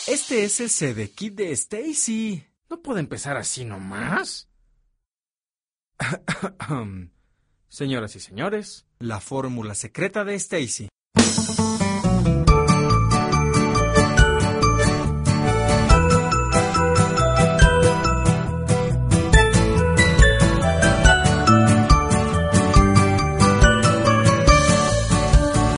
Este es el CD Kit de Stacy. ¿No puede empezar así nomás? Señoras y señores, la fórmula secreta de Stacy.